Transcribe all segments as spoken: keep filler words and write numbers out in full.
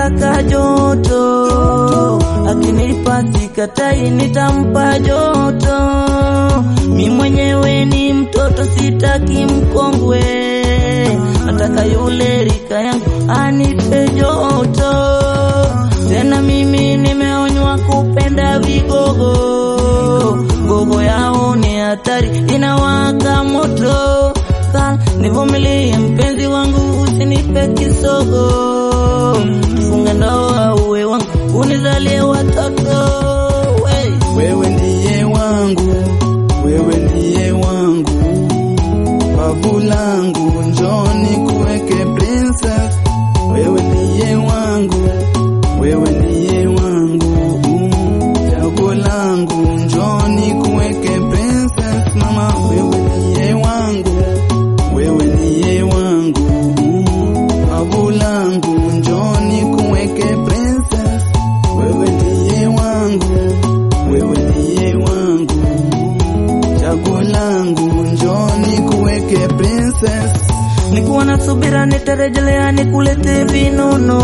nataka joto, akinipa sikatai nitampa joto. Mi mwenyewe ni mtoto sitaki mkongwe, nataka yule rika yangu anipe joto. Tena mimi nimeonywa kupenda vigogo, gogo yao ni hatari inawaka moto. Ka nivumilie mpenzi wangu usinipe kisogo, tufunge ndoa uwe wangu unizalie watoto. Wey. Wewe ndiye wangu, wewe ndiye wangu, babu langu njoni kuweke princess. Wewe ndiye wangu, wewe ndiye wangu, chaguo langu njoni kuweke princess mama. Wewe ndiye wangu, wewe ndiye wangu, babu langu njoni kuweke princess. Wewe ndiye wangu, wewe ndiye wangu, chaguo langu njoni kuweke princess. Nikuwa na subira nitarejelea nikulete vinono,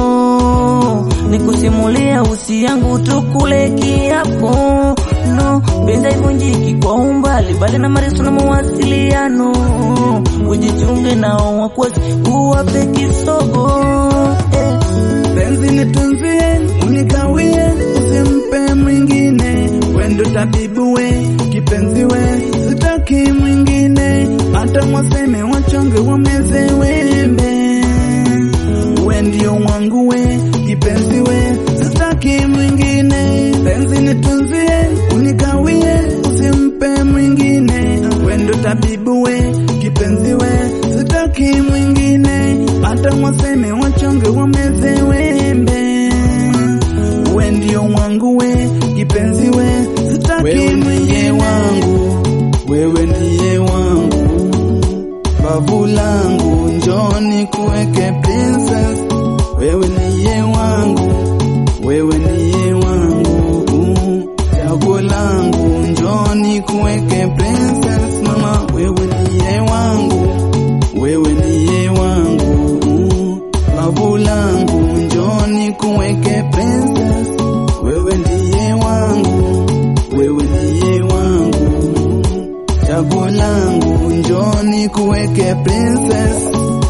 nikusimulia usi yangu tukule kiapo. No, benda ivunjiki kwa umbali bali na marisu na mawasiliano. Ujichunge nao wakwasi uwape kisogo. Eh. Penzi nitunzie, unikawie, usimpe mwingine. Wendo tabibu we, kipenzi we, sitaki mwingine. Hata mwaseme wachonge wameze wembe. We ndio wangu we, kipenzi we, sitaki mwingine. Penzi nitunzie, unikawie, usimpe mwingine. Wendo tabibu we, kipenzi we, sitaki mwingine. Hata mwaseme wachonge wameze wembe. We ndio wangu we, kipenzi we, sitaki mwingine. Wangu, wewe ndiye wangu, babu langu njoni kuweke princess. Wewe ndiye wangu, wewe ndiye wangu, chaguo langu njoni kuweke princess mama. Wewe ndiye wangu, wewe ndiye wangu, babu langu njoni kuweke princess. Wewe ndiye wangu, wewe ndiye wangu, chaguo langu njoni kuweke princess.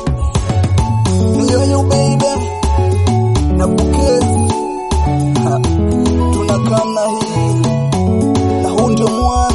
Yo baby, nakukezi, tunakaa na hii na huu ndio mwanzo.